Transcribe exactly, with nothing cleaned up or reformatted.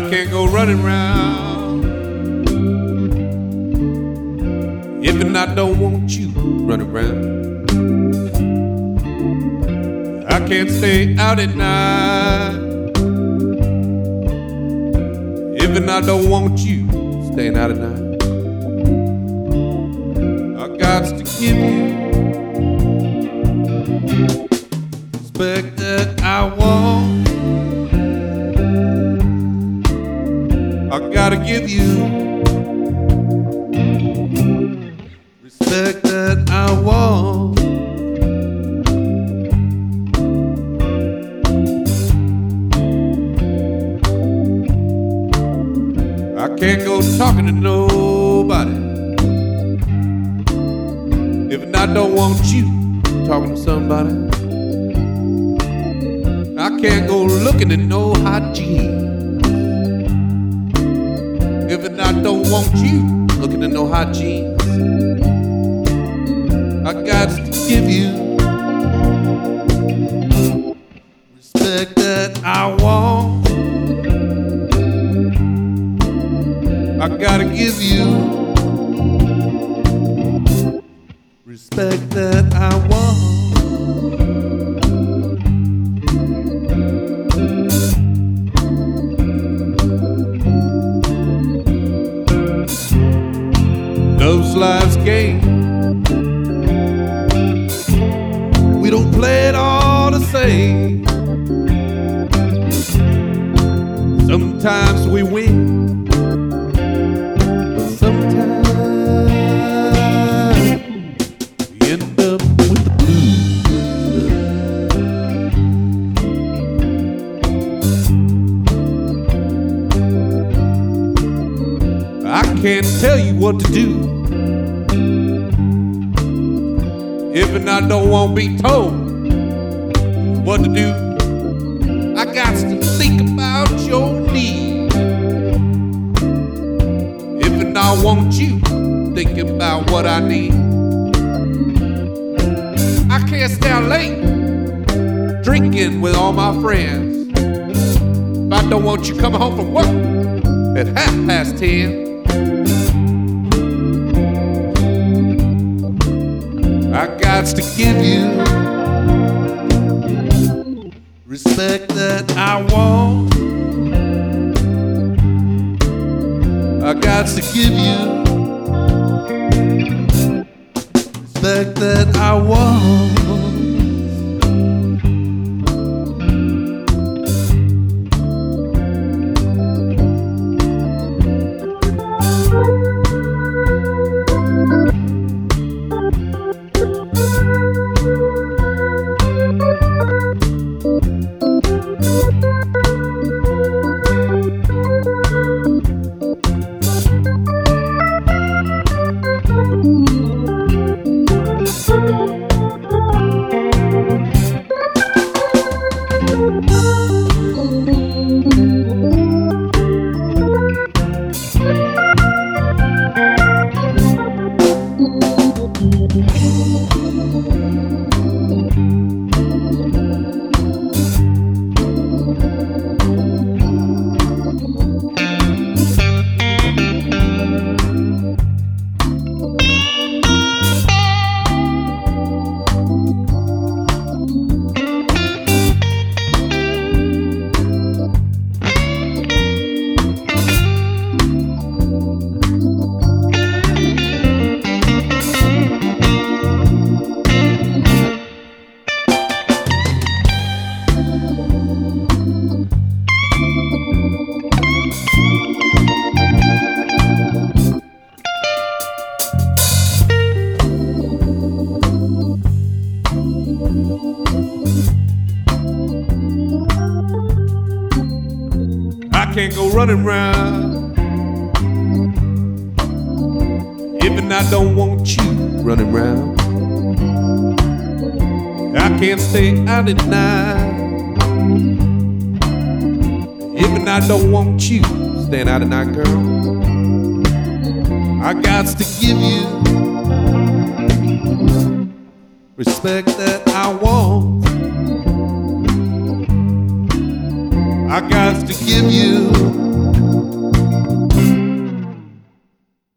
can't go running round if and I don't want you running round. I can't stay out at night if and I don't want you staying out at night. I got to give you respect that I want. I gotta give you respect that I want. I can't go talking to nobody if I don't want you talking to somebody. I can't go looking at no hot jeans if I don't want you looking at no hot jeans. I got to give you respect that I want. I gotta give you respect that I want. Love's life's game. We don't play it all the same. Sometimes we win, but sometimes we end up with the blues. I can't tell you what to do if and I don't want to be told what to do. I got to think about your needs if and I want you thinking about what I need. I can't stay out late drinking with all my friends if I don't want you coming home from work at half past ten. I got to give you respect that I want. I got to give you respect that I want. I can't go running round if and I don't want you running round. I can't stay out at night if and I don't want you staying out at night, girl. I got to give you respect that I want. I got to give you